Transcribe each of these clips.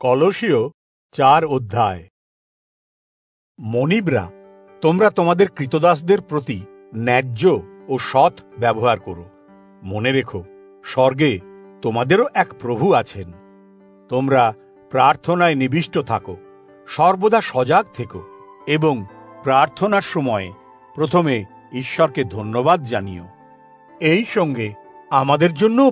কলসীয় ৪ অধ্যায়। মনিবরা, তোমরা তোমাদের কৃতদাসদের প্রতি ন্যায্য ও সৎ ব্যবহার করো। মনে রেখো, স্বর্গে তোমাদেরও এক প্রভু আছেন। তোমরা প্রার্থনায় নিবিষ্ট থাকো, সর্বদা সজাগ থেকো এবং প্রার্থনার সময়ে প্রথমে ঈশ্বরকে ধন্যবাদ জানিও। এই সঙ্গে আমাদের জন্যও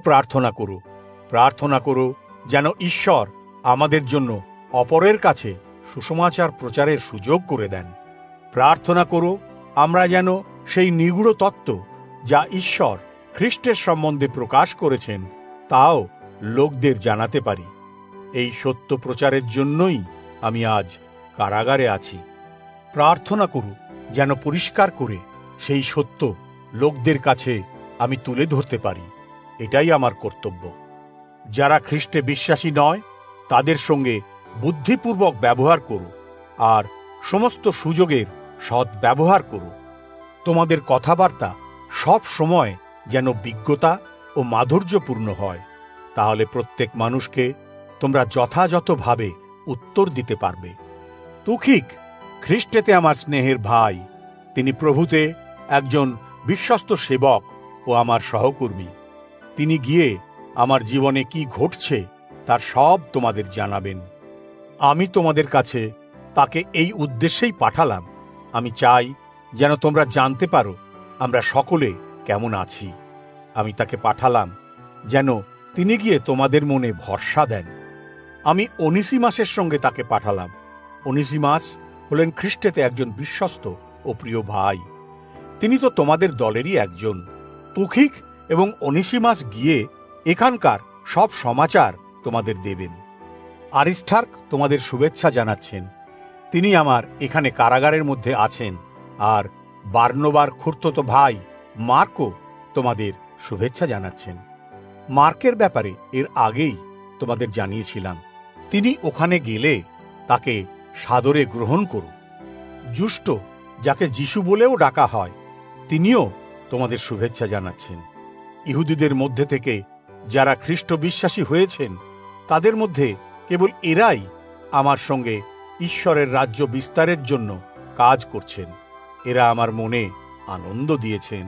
প্রার্থনা করো যেন ঈশ্বর আমাদের জন্য অপরের কাছে সুসমাচার প্রচারের সুযোগ করে দেন। প্রার্থনা করো আমরা যেন সেই নিগূঢ় তত্ত্ব যা ঈশ্বর খ্রিস্টের সম্বন্ধে প্রকাশ করেছেন তাও লোকদের জানাতে পারি। এই সত্য প্রচারের জন্যই আমি আজ কারাগারে আছি। প্রার্থনা করো যেন পরিষ্কার করে সেই সত্য লোকদের কাছে আমি তুলে ধরতে পারি। এটাই আমার কর্তব্য। যারা খ্রিস্টে বিশ্বাসী নয় তাদের সঙ্গে বুদ্ধিপূর্বক ব্যবহার করো আর সমস্ত সুযোগের সৎ ব্যবহার করো। তোমাদের কথাবার্তা সব সময় যেন বিজ্ঞতা ও মাধুর্যপূর্ণ হয়, তাহলে প্রত্যেক মানুষকে তোমরা যথাযথভাবে উত্তর দিতে পারবে। তুখিক, খ্রিস্টেতে আমার স্নেহের ভাই, তিনি প্রভুতে একজন বিশ্বস্ত সেবক ও আমার সহকর্মী। তিনি গিয়ে আমার জীবনে কি ঘটছে তার সব তোমাদের জানাবেন। আমি তোমাদের কাছে তাকে এই উদ্দেশ্যেই পাঠালাম। আমি চাই যেন তোমরা জানতে পারো আমরা সকলে কেমন আছি। আমি তাকে পাঠালাম যেন তিনি গিয়ে তোমাদের মনে ভরসা দেন। আমি অনিসিমাসের সঙ্গে তাকে পাঠালাম। অনিসিমাস হলেন খ্রিস্টেতে একজন বিশ্বস্ত ও প্রিয় ভাই। তিনি তো তোমাদের দলেরই একজন। তুখিক এবং অনিসিমাস গিয়ে এখানকার সব সমাচার তোমাদের দেবেন। আরিস্টার্ক তোমাদের শুভেচ্ছা জানাচ্ছেন। তিনি আমার এখানে কারাগারের মধ্যে আছেন। আর বার্নবার খুড়তুতো ভাই মার্কও তোমাদের শুভেচ্ছা জানাচ্ছেন। মার্কের ব্যাপারে এর আগেই তোমাদের জানিয়েছিলাম। তিনি ওখানে গেলে তাকে সাদরে গ্রহণ করো। জুষ্ট, যাকে যিশু বলেও ডাকা হয়, তিনিও তোমাদের শুভেচ্ছা জানাচ্ছেন। ইহুদিদের মধ্যে থেকে যারা খ্রিস্ট বিশ্বাসী হয়েছেন তাদের মধ্যে কেবল এরাই আমার সঙ্গে ঈশ্বরের রাজ্য বিস্তারের জন্য কাজ করছেন। এরা আমার মনে আনন্দ দিয়েছেন।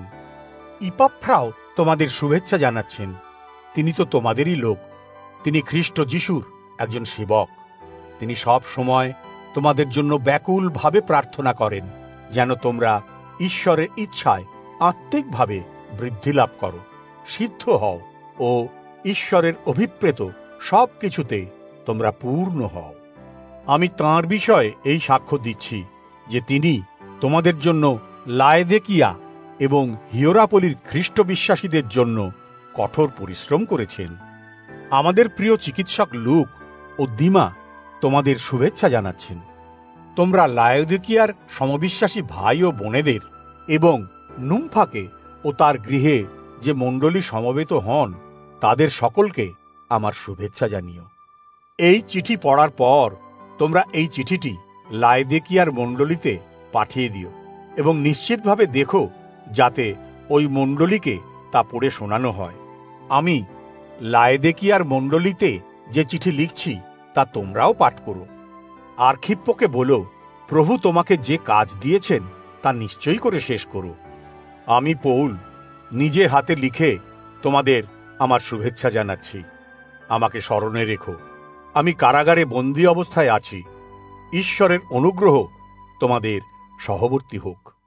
ইপাফ্রাও তোমাদের শুভেচ্ছা জানাচ্ছেন। তিনি তো তোমাদেরই লোক। তিনি খ্রিস্ট যিশুর একজন সেবক। তিনি সব সময় তোমাদের জন্য ব্যাকুলভাবে প্রার্থনা করেন যেন তোমরা ঈশ্বরের ইচ্ছায় আত্মিকভাবে বৃদ্ধি লাভ করো, সিদ্ধ হও ও ঈশ্বরের অভিপ্রেত সব কিছুতে তোমরা পূর্ণ হও। আমি তাঁর বিষয়ে এই সাক্ষ্য দিচ্ছি যে তিনি তোমাদের জন্য লায়দেকিয়া এবং হিয়েরাপলির খ্রিস্ট বিশ্বাসীদের জন্য কঠোর পরিশ্রম করেছেন। আমাদের প্রিয় চিকিৎসক লুক ও দিমা তোমাদের শুভেচ্ছা জানাচ্ছেন। তোমরা লায়দিকিয়ার সমবিশ্বাসী ভাই ও বোনেদের এবং নুমফাকে ও তার গৃহে যে মণ্ডলী সমবেত হন তাদের সকলকে আমার শুভেচ্ছা জানিও। এই চিঠি পড়ার পর তোমরা এই চিঠিটি লায়দিকিয়ার মণ্ডলীতে পাঠিয়ে দিও এবং নিশ্চিতভাবে দেখো যাতে ওই মণ্ডলীকে তা পড়ে শোনানো হয়। আমি লায়দিকিয়ার মণ্ডলীতে যে চিঠি লিখছি তা তোমরাও পাঠ করো। আর্খিপ্পকে বলো, প্রভু তোমাকে যে কাজ দিয়েছেন তা নিশ্চয়ই করে শেষ করো। আমি পৌল নিজে হাতে লিখে তোমাদের আমার শুভেচ্ছা জানাচ্ছি। আমাকে স্মরণে রেখো। আমি কারাগারে বন্দী অবস্থায় আছি। ঈশ্বরের অনুগ্রহ তোমাদের সহবর্তী হোক।